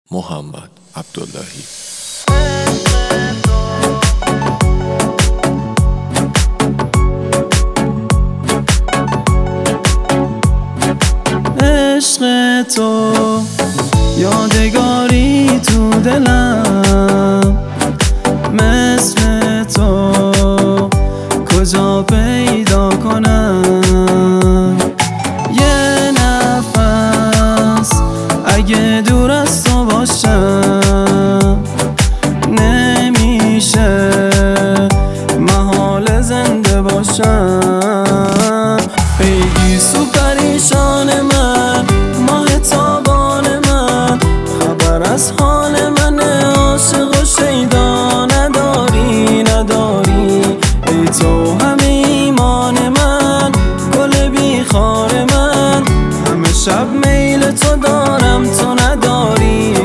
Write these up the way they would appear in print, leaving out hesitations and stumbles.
محمد عبداللهی. عشق تو یادگاری تو دلم، مثل تو کجا پیدا کنم؟ یه نفس اگه دور از تو باشم نمیشه محال زنده باشم. پیگی سو پریشان من، ماه تابان من، خبر از حال من عاشق و شیدا نداری ای تو همه ایمان من، گل بیخار من، همه شب میل تو دارم تو نداری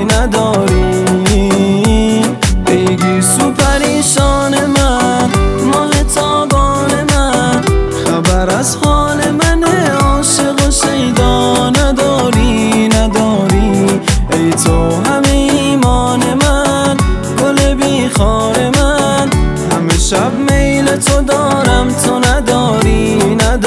پیگی سو پریشان من، ماه تابان من، خبر از حال من عاشق و شیدا نداری ای تو همه ایمان من، گل بیخار من، همه شب میل تو دارم تو نداری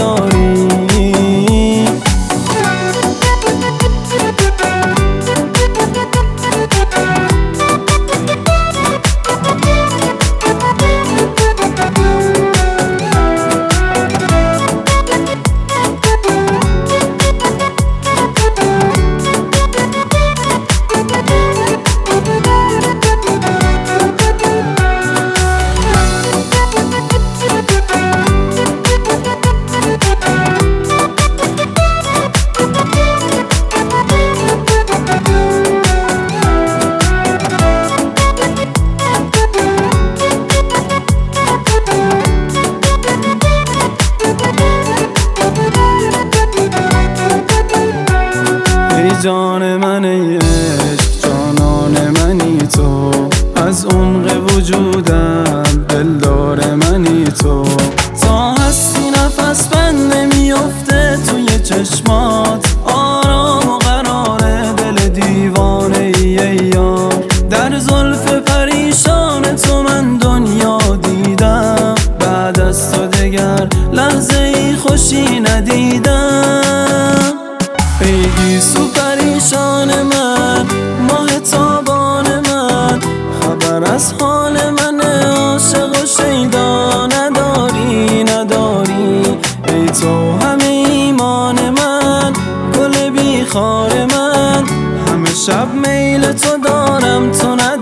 جان من ای عشق، جانان منی تو، از عمق وجودم دلدار منی تو، تا هستی نفس بند نمیفته توی چشمات، آرام و قرار دل دیوانه ای یار، در زلف پریشان تو من دنیا دیدم، بعد از تو دگر لحظه ای خوشی ندیدم. پیگی سو پریشان من، ماه تابان من، خبر از حال من عاشق و شیدا نداری ای تو همه ایمان من، گل بیخار من، همه شب میل تو دارم تو نداری